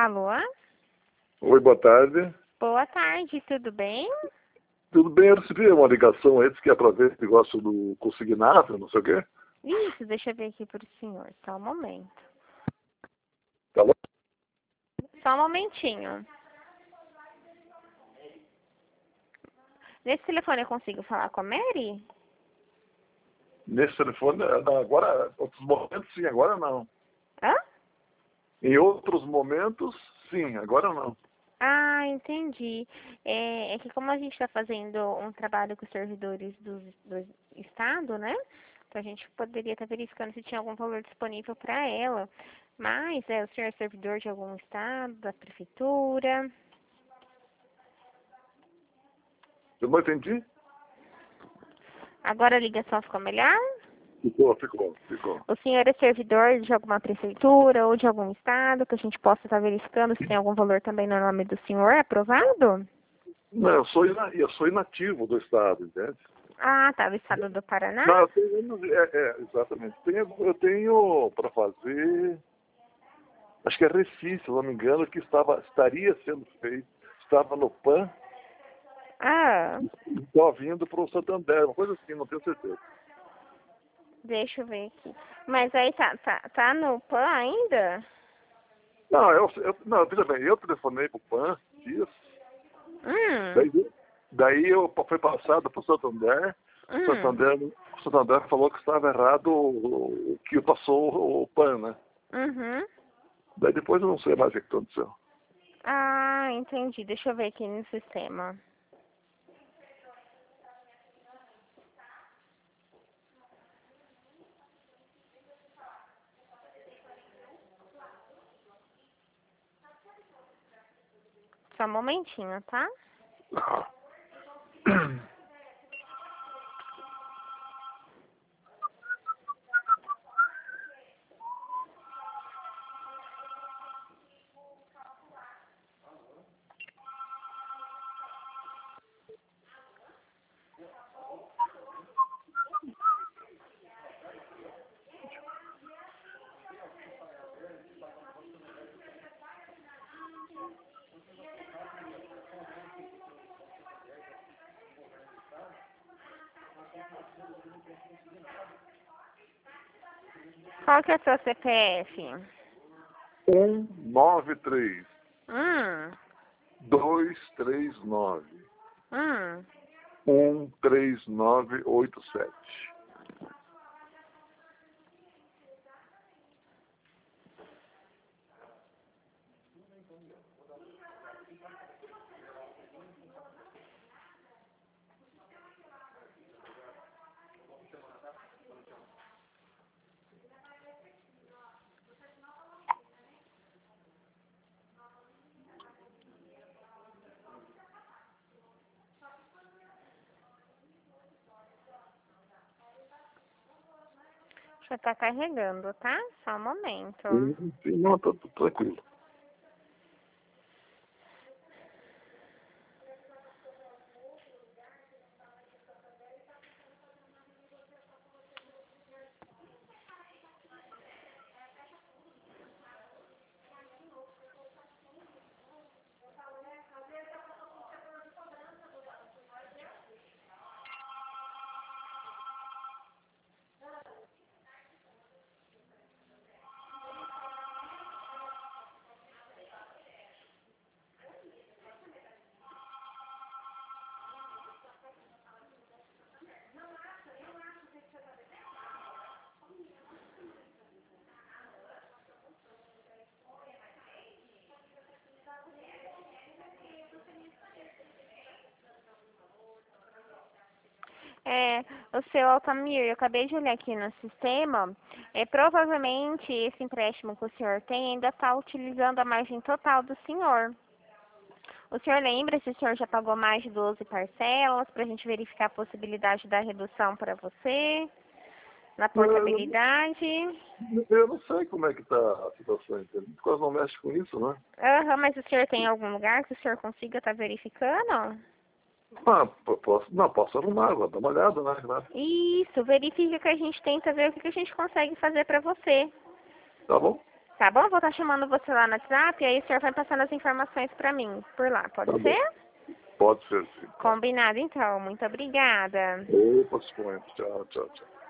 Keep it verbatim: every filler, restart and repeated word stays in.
Alô? Oi, boa tarde. Boa tarde, tudo bem? Tudo bem? Eu recebi uma ligação aí, disse que é para ver esse negócio do consignado, não sei o quê. Isso, deixa eu ver aqui para o senhor, só um momento. Tá bom? Só um momentinho. Nesse telefone eu consigo falar com a Mary? Nesse telefone, eh, não, agora, outros momentos sim, agora não. Hã? Em outros momentos, sim, agora não. Ah, entendi. É, é que como a gente está fazendo um trabalho com os servidores do, do estado, né? Então a gente poderia estar verificando se tinha algum valor disponível para ela. Mas é, o senhor é servidor de algum estado, da prefeitura? Eu não entendi? Agora a ligação ficou melhor? Ficou, ficou, ficou. O senhor é servidor de alguma prefeitura ou de algum estado que a gente possa estar verificando se tem algum valor também no nome do senhor aprovado? Não, eu sou, ina, eu sou inativo do Estado, entende? Ah, tá, o estado do Paraná? Não, eu tenho, é, é, exatamente. Tenho, eu tenho para fazer, acho que é Recife, se não me engano, que estava, estaria sendo feito, estava no P A N, Ah, estou vindo para o Santander, uma coisa assim, não tenho certeza. deixa eu ver aqui. Mas aí tá, tá, tá no P A N ainda? Não, eu, eu, não, veja bem, eu telefonei para o P A N, isso, Hum, daí, daí eu fui passado para o Santander, o hum, Santander, o Santander falou que estava errado o, o que passou o P A N, né? uhum. Daí depois eu não sei mais o que aconteceu. Ah, entendi. Deixa eu ver aqui no sistema. Só um momentinho, tá? Qual que é o seu C P F? um nove três Hum, dois três nove hum. um três nove oito sete. Já tá carregando, tá? Só um momento. Sim, não, tô, tô tranquilo. É, o seu Altamir, eu acabei de olhar aqui no sistema, é, provavelmente esse empréstimo que o senhor tem ainda está utilizando a margem total do senhor. O senhor lembra se o senhor já pagou mais de doze parcelas para a gente verificar a possibilidade da redução para você, na Eu, portabilidade? eu não sei como é que está a situação, entende? Quase não mexe com isso, né? Aham, mas o senhor tem algum lugar que o senhor consiga estar verificando? Ah, po- posso, não, posso arrumar, vou dar uma olhada, né? Claro. Isso, verifica que a gente tenta ver o que que a gente consegue fazer para você. Tá bom? Tá bom? Vou estar chamando você lá no WhatsApp e aí o senhor vai passando as informações para mim por lá. Pode Tá ser? bom. Pode ser, sim. Combinado, então. Muito obrigada. Opa, suponho. Tchau, tchau, tchau.